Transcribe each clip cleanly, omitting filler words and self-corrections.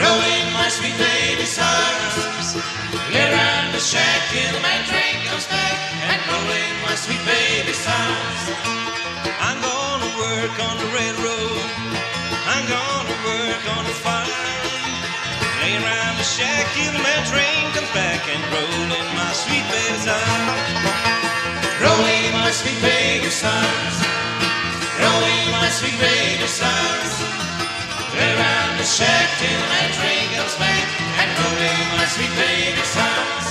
rolling my sweet baby's arms. Lay around the shack till my train comes back, and rolling my sweet baby's arms. I'm gonna work on the railroad, I'm gonna work on the farm. Lay around the shack till my train comes back, and rolling my sweet baby's arms. Rolling my sweet baby's arms. Rolling my sweet baby's arms. Lay around the shack till my train comes back, and rolling my sweet baby's arms.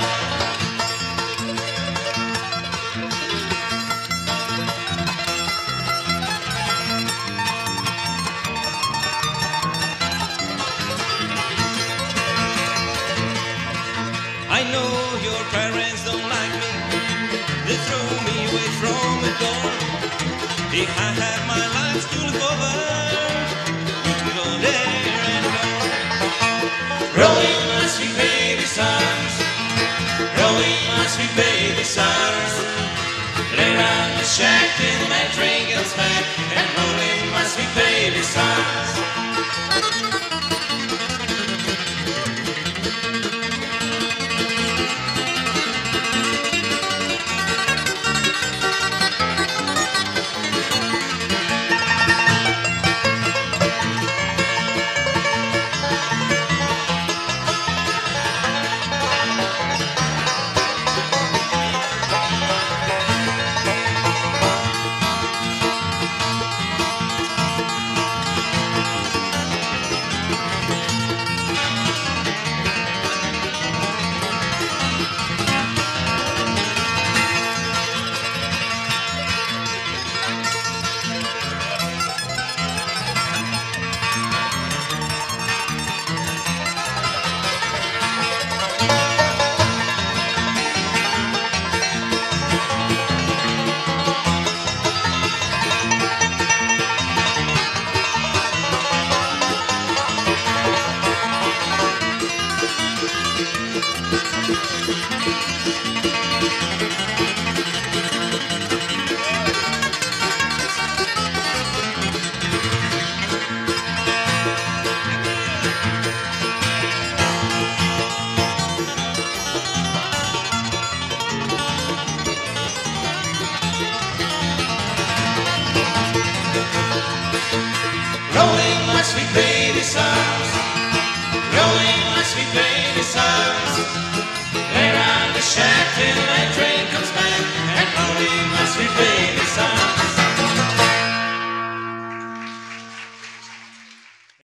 I know your parents don't like me, they throw me away from the door. If I had my life to live over, to go there and go. Rolling my sweet baby's arms. Rolling my sweet baby's arms. Lay around the shack till my train comes back, and rolling my sweet baby's arms.